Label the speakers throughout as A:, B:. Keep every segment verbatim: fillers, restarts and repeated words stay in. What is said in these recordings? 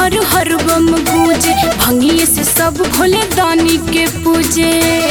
A: हर हर बम गूंजे, भंगिए से सब भोले दानी के पूजे।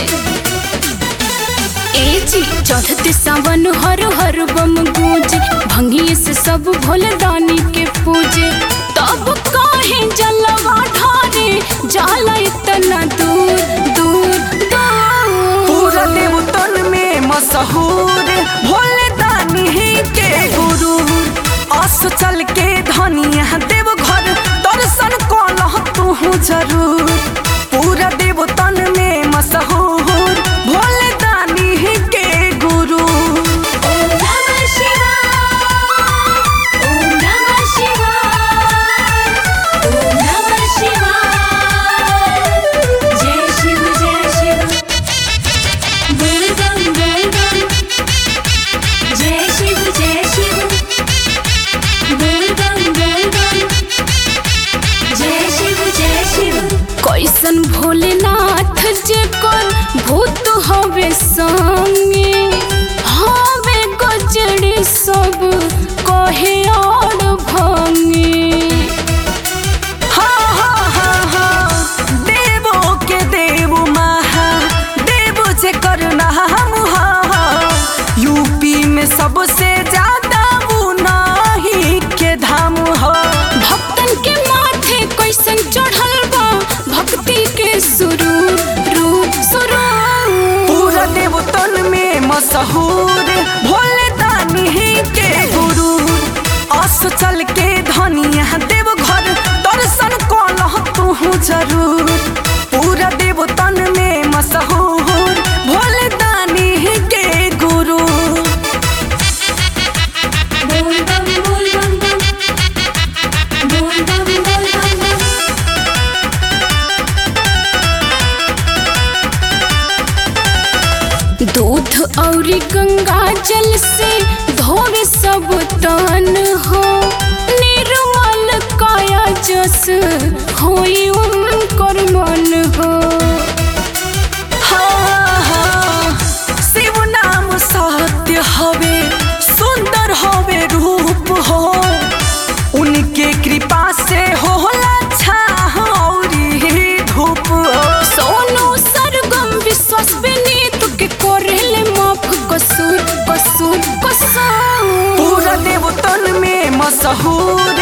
A: ए जी चढ़ते सावन हर हर बम गूंजे, भंगिए से सब भोले दानी के पूजे। तब काहे जलवा ढारे जाला इतना दूर दूर दूर।
B: पूरा देवतन में मशहूर भोले दानी के गुरु। आस चल के धनिया देव घर दर्शन कलह तू जरूर। पूरा देवतन में मशहूर भोले दानी के गुरु।
A: ओम नमः शिवाय, ओम नमः शिवाय, ओम नमः शिवाय। जय शिव जय शिव, बोल बम बोल बम। जय शिव जय शिव, बोल बम बोल बम। जय शिव जय शिव। कैसन भोलेनाथ जे कर भूत हवे संगे, हवे गजड़ी सब कहे और भंगे।
B: हाँ हाँ हाँ हाँ देवो के देव महा देव जे करना हम हाँ। यूपी में सबसे ज्यादा वो नाही के धाम हो।
A: भक्तन के माथे कैसन चढ़ल बा भक्ति के सुरूर रूप सुरूर।
B: पूरा देवतन में मशहूर भोले दानी के गुरु। आस चल के धनिया देव घर दर्शन कलह तू जरूर। पूरा देवतन में मशहूर भोले दानी के गुरु।
A: बोल बम बोल बम बम, बोल बम बोल बम बम। दूध औरी गंगा जल से धोवे सब तन हो, निर्मल काया जस होई उनकर मन हो।
B: हाँ हाँ शिव नाम सत्य हवे सुंदर हवे रूप हो। उनके कृपा से होला छाह औरी धूप हो।
A: सोनू सरगम विश्वास विनीत के कोरेले माफ कसूर कसूर कसूर।
B: पूरा देवतन में मशहूर